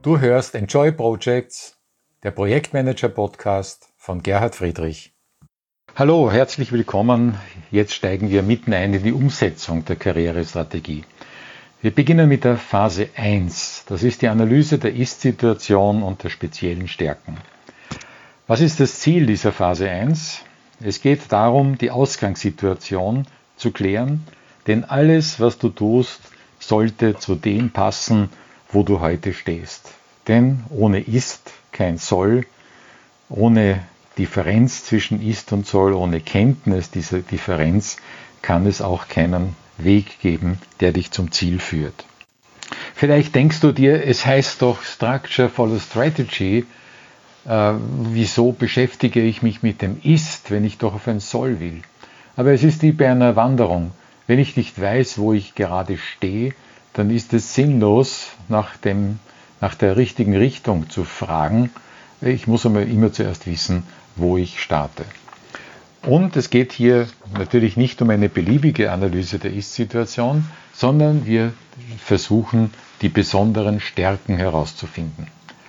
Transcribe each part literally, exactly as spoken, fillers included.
Du hörst Enjoy Projects, der Projektmanager-Podcast von Gerhard Friedrich. Hallo, herzlich willkommen. Jetzt steigen wir mitten ein in die Umsetzung der Karrierestrategie. Wir beginnen mit der Phase eins. Das ist die Analyse der Ist-Situation und der speziellen Stärken. Was ist das Ziel dieser Phase eins? Es geht darum, die Ausgangssituation zu klären, denn alles, was du tust, sollte zu dem passen, wo du heute stehst. Denn ohne Ist kein Soll, ohne Differenz zwischen Ist und Soll, ohne Kenntnis dieser Differenz kann es auch keinen Weg geben, der dich zum Ziel führt. Vielleicht denkst du dir, es heißt doch Structure follows Strategy. Äh, wieso beschäftige ich mich mit dem Ist, wenn ich doch auf ein Soll will? Aber es ist wie bei einer Wanderung. Wenn ich nicht weiß, wo ich gerade stehe, dann ist es sinnlos, nach, dem, nach der richtigen Richtung zu fragen. Ich muss einmal immer zuerst wissen, wo ich starte. Und es geht hier natürlich nicht um eine beliebige Analyse der Ist-Situation, sondern wir versuchen, die besonderen Stärken herauszufinden.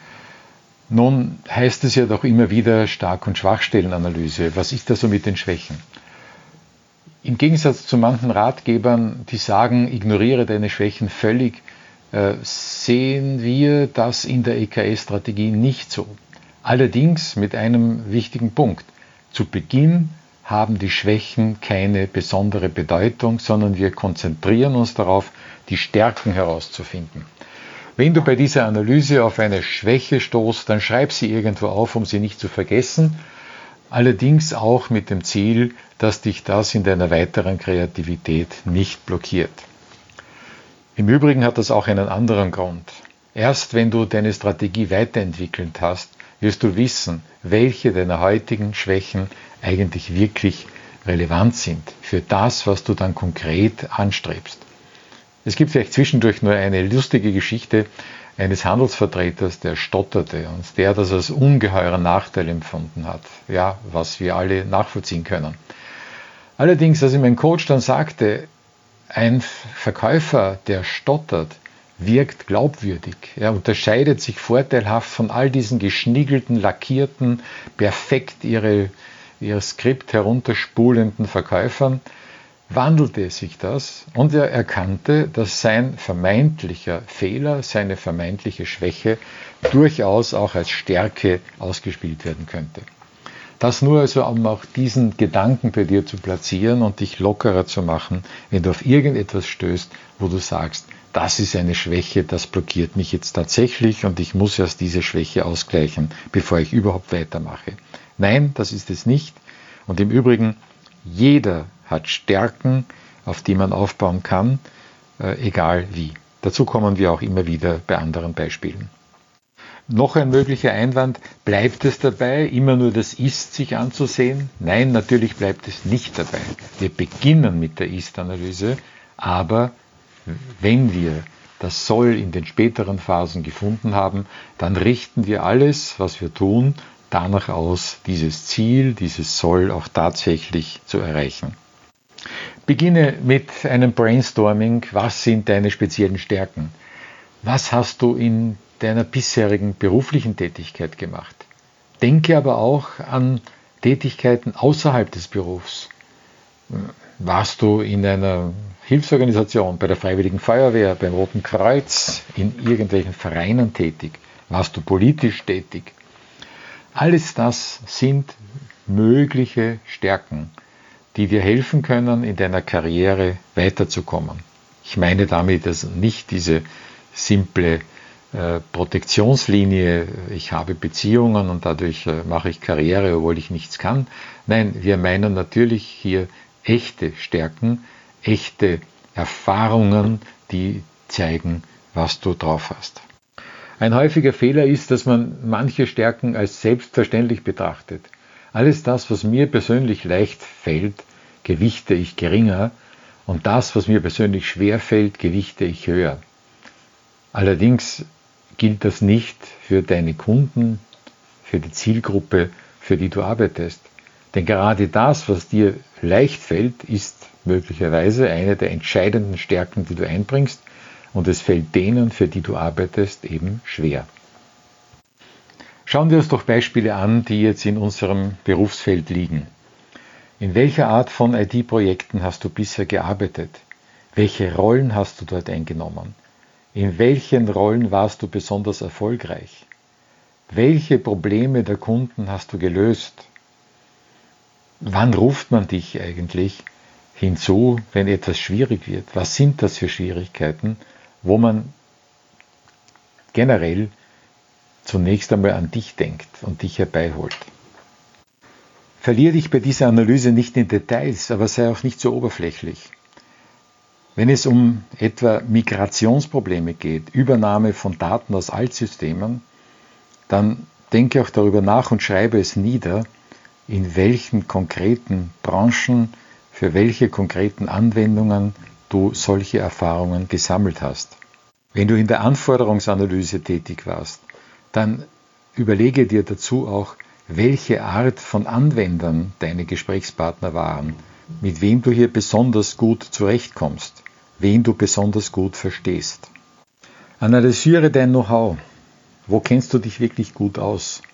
Nun heißt es ja doch immer wieder Stark- und Schwachstellenanalyse. Was ist da so mit den Schwächen? Im Gegensatz zu manchen Ratgebern, die sagen, ignoriere deine Schwächen völlig, äh, sehen wir das in der E K S-Strategie nicht so. Allerdings mit einem wichtigen Punkt. Zu Beginn haben die Schwächen keine besondere Bedeutung, sondern wir konzentrieren uns darauf, die Stärken herauszufinden. Wenn du bei dieser Analyse auf eine Schwäche stoßt, dann schreib sie irgendwo auf, um sie nicht zu vergessen. Allerdings auch mit dem Ziel, dass dich das in deiner weiteren Kreativität nicht blockiert. Im Übrigen hat das auch einen anderen Grund. Erst wenn du deine Strategie weiterentwickelt hast, wirst du wissen, welche deiner heutigen Schwächen eigentlich wirklich relevant sind für das, was du dann konkret anstrebst. Es gibt vielleicht zwischendurch nur eine lustige Geschichte eines Handelsvertreters, der stotterte und der das als ungeheuren Nachteil empfunden hat. Ja, was wir alle nachvollziehen können. Allerdings, als ihm ein Coach dann sagte, ein Verkäufer, der stottert, wirkt glaubwürdig. Er unterscheidet sich vorteilhaft von all diesen geschniegelten, lackierten, perfekt ihre, ihr Skript herunterspulenden Verkäufern, wandelte sich das und er erkannte, dass sein vermeintlicher Fehler, seine vermeintliche Schwäche durchaus auch als Stärke ausgespielt werden könnte. Das nur also, um auch diesen Gedanken bei dir zu platzieren und dich lockerer zu machen, wenn du auf irgendetwas stößt, wo du sagst, das ist eine Schwäche, das blockiert mich jetzt tatsächlich und ich muss erst diese Schwäche ausgleichen, bevor ich überhaupt weitermache. Nein, das ist es nicht. Und im Übrigen, jeder hat Stärken, auf die man aufbauen kann, äh, egal wie. Dazu kommen wir auch immer wieder bei anderen Beispielen. Noch ein möglicher Einwand, bleibt es dabei, immer nur das Ist sich anzusehen? Nein, natürlich bleibt es nicht dabei. Wir beginnen mit der Ist-Analyse, aber wenn wir das Soll in den späteren Phasen gefunden haben, dann richten wir alles, was wir tun, danach aus, dieses Ziel, dieses Soll auch tatsächlich zu erreichen. Beginne mit einem Brainstorming. Was sind deine speziellen Stärken? Was hast du in deiner bisherigen beruflichen Tätigkeit gemacht? Denke aber auch an Tätigkeiten außerhalb des Berufs. Warst du in einer Hilfsorganisation, bei der Freiwilligen Feuerwehr, beim Roten Kreuz, in irgendwelchen Vereinen tätig? Warst du politisch tätig? Alles das sind mögliche Stärken, die dir helfen können, in deiner Karriere weiterzukommen. Ich meine damit also nicht diese simple äh, Protektionslinie, ich habe Beziehungen und dadurch äh, mache ich Karriere, obwohl ich nichts kann. Nein, wir meinen natürlich hier echte Stärken, echte Erfahrungen, die zeigen, was du drauf hast. Ein häufiger Fehler ist, dass man manche Stärken als selbstverständlich betrachtet. Alles das, was mir persönlich leicht fällt, gewichte ich geringer und das, was mir persönlich schwer fällt, gewichte ich höher. Allerdings gilt das nicht für deine Kunden, für die Zielgruppe, für die du arbeitest. Denn gerade das, was dir leicht fällt, ist möglicherweise eine der entscheidenden Stärken, die du einbringst und es fällt denen, für die du arbeitest, eben schwer. Schauen wir uns doch Beispiele an, die jetzt in unserem Berufsfeld liegen. In welcher Art von I T-Projekten hast du bisher gearbeitet? Welche Rollen hast du dort eingenommen? In welchen Rollen warst du besonders erfolgreich? Welche Probleme der Kunden hast du gelöst? Wann ruft man dich eigentlich hinzu, wenn etwas schwierig wird? Was sind das für Schwierigkeiten, wo man generell zunächst einmal an dich denkt und dich herbeiholt? Verliere dich bei dieser Analyse nicht in Details, aber sei auch nicht so oberflächlich. Wenn es um etwa Migrationsprobleme geht, Übernahme von Daten aus Altsystemen, dann denke auch darüber nach und schreibe es nieder, in welchen konkreten Branchen, für welche konkreten Anwendungen du solche Erfahrungen gesammelt hast. Wenn du in der Anforderungsanalyse tätig warst, dann überlege dir dazu auch, welche Art von Anwendern deine Gesprächspartner waren, mit wem du hier besonders gut zurechtkommst, wen du besonders gut verstehst. Analysiere dein Know-how. Wo kennst du dich wirklich gut aus?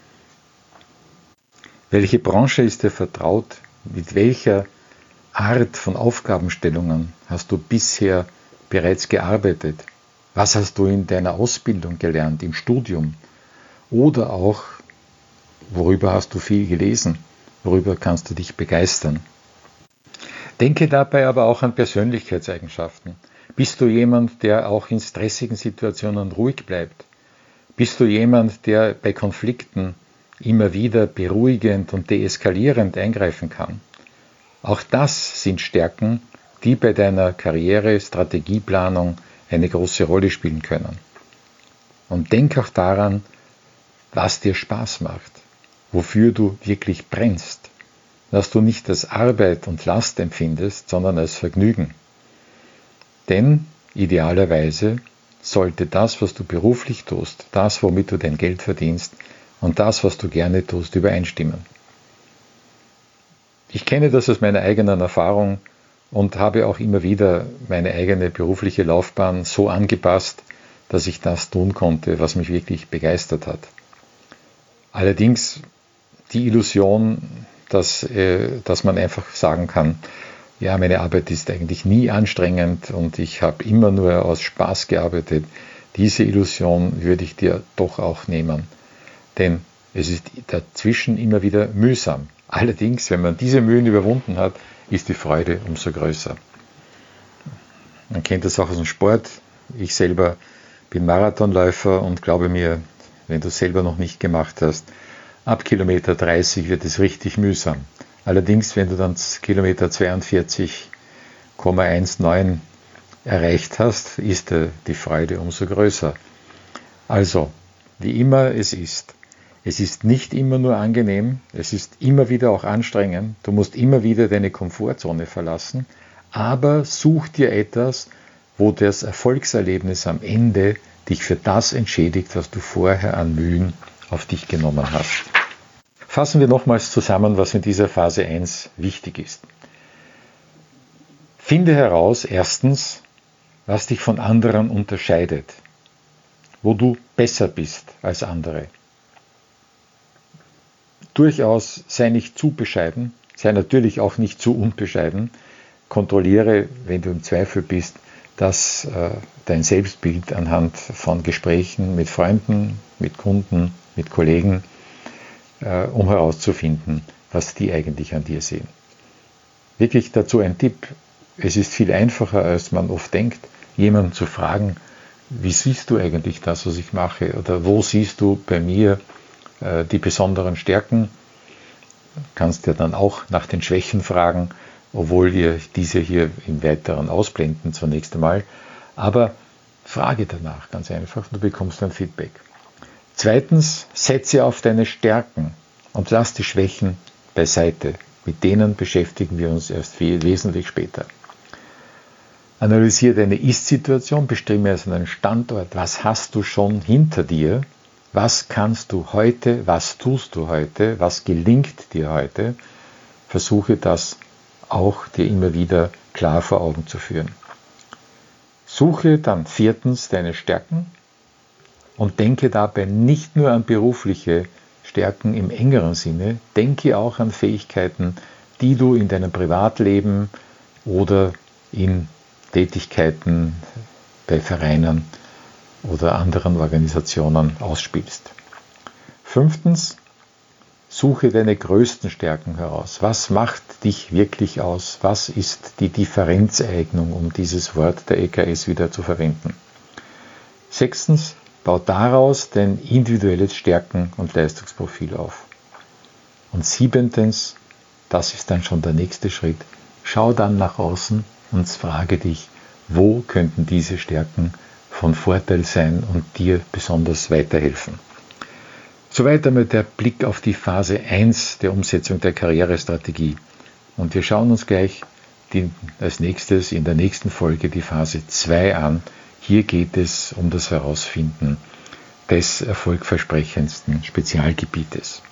Welche Branche ist dir vertraut? Mit welcher Art von Aufgabenstellungen hast du bisher bereits gearbeitet? Was hast du in deiner Ausbildung gelernt, im Studium? Oder auch, worüber hast du viel gelesen? Worüber kannst du dich begeistern? Denke dabei aber auch an Persönlichkeitseigenschaften. Bist du jemand, der auch in stressigen Situationen ruhig bleibt? Bist du jemand, der bei Konflikten immer wieder beruhigend und deeskalierend eingreifen kann? Auch das sind Stärken, die bei deiner Karriere, Strategieplanung eine große Rolle spielen können. Und denk auch daran, was dir Spaß macht, wofür du wirklich brennst, dass du nicht als Arbeit und Last empfindest, sondern als Vergnügen. Denn idealerweise sollte das, was du beruflich tust, das, womit du dein Geld verdienst und das, was du gerne tust, übereinstimmen. Ich kenne das aus meiner eigenen Erfahrung und habe auch immer wieder meine eigene berufliche Laufbahn so angepasst, dass ich das tun konnte, was mich wirklich begeistert hat. Allerdings die Illusion, dass, äh, dass man einfach sagen kann, ja, meine Arbeit ist eigentlich nie anstrengend und ich habe immer nur aus Spaß gearbeitet, diese Illusion würde ich dir doch auch nehmen. Denn es ist dazwischen immer wieder mühsam. Allerdings, wenn man diese Mühen überwunden hat, ist die Freude umso größer. Man kennt das auch aus dem Sport. Ich selber bin Marathonläufer und glaube mir, wenn du es selber noch nicht gemacht hast, ab Kilometer dreißig wird es richtig mühsam. Allerdings, wenn du dann Kilometer zweiundvierzig Komma neunzehn erreicht hast, ist die Freude umso größer. Also, wie immer es ist. Es ist nicht immer nur angenehm, es ist immer wieder auch anstrengend, du musst immer wieder deine Komfortzone verlassen, aber such dir etwas, wo das Erfolgserlebnis am Ende dich für das entschädigt, was du vorher an Mühen auf dich genommen hast. Fassen wir nochmals zusammen, was in dieser Phase eins wichtig ist. Finde heraus, erstens, was dich von anderen unterscheidet, wo du besser bist als andere. Durchaus sei nicht zu bescheiden, sei natürlich auch nicht zu unbescheiden. Kontrolliere, wenn du im Zweifel bist, dass äh, dein Selbstbild anhand von Gesprächen mit Freunden, mit Kunden, mit Kollegen, äh, um herauszufinden, was die eigentlich an dir sehen. Wirklich dazu ein Tipp, es ist viel einfacher, als man oft denkt, jemanden zu fragen, wie siehst du eigentlich das, was ich mache? Oder wo siehst du bei mir äh, die besonderen Stärken? Du kannst ja dann auch nach den Schwächen fragen, obwohl wir diese hier im Weiteren ausblenden zunächst einmal. Aber frage danach, ganz einfach, du bekommst ein Feedback. Zweitens, setze auf deine Stärken und lass die Schwächen beiseite. Mit denen beschäftigen wir uns erst viel, wesentlich später. Analysiere deine Ist-Situation, bestimme also einen Standort. Was hast du schon hinter dir? Was kannst du heute? Was tust du heute? Was gelingt dir heute? Versuche das auch dir immer wieder klar vor Augen zu führen. Suche dann viertens deine Stärken Und denke dabei nicht nur an berufliche Stärken im engeren Sinne, denke auch an Fähigkeiten, die du in deinem Privatleben oder in Tätigkeiten bei Vereinen oder anderen Organisationen ausspielst. Fünftens, suche deine größten Stärken heraus. Was macht dich wirklich aus? Was ist die Differenzeignung, um dieses Wort der E K S wieder zu verwenden? Sechstens, bau daraus dein individuelles Stärken- und Leistungsprofil auf. Und siebentens, das ist dann schon der nächste Schritt, schau dann nach außen und frage dich, wo könnten diese Stärken von Vorteil sein und dir besonders weiterhelfen. Soweit einmal der Blick auf die Phase eins der Umsetzung der Karrierestrategie. Und wir schauen uns gleich die, als nächstes in der nächsten Folge die Phase zwei an. Hier geht es um das Herausfinden des erfolgversprechendsten Spezialgebietes.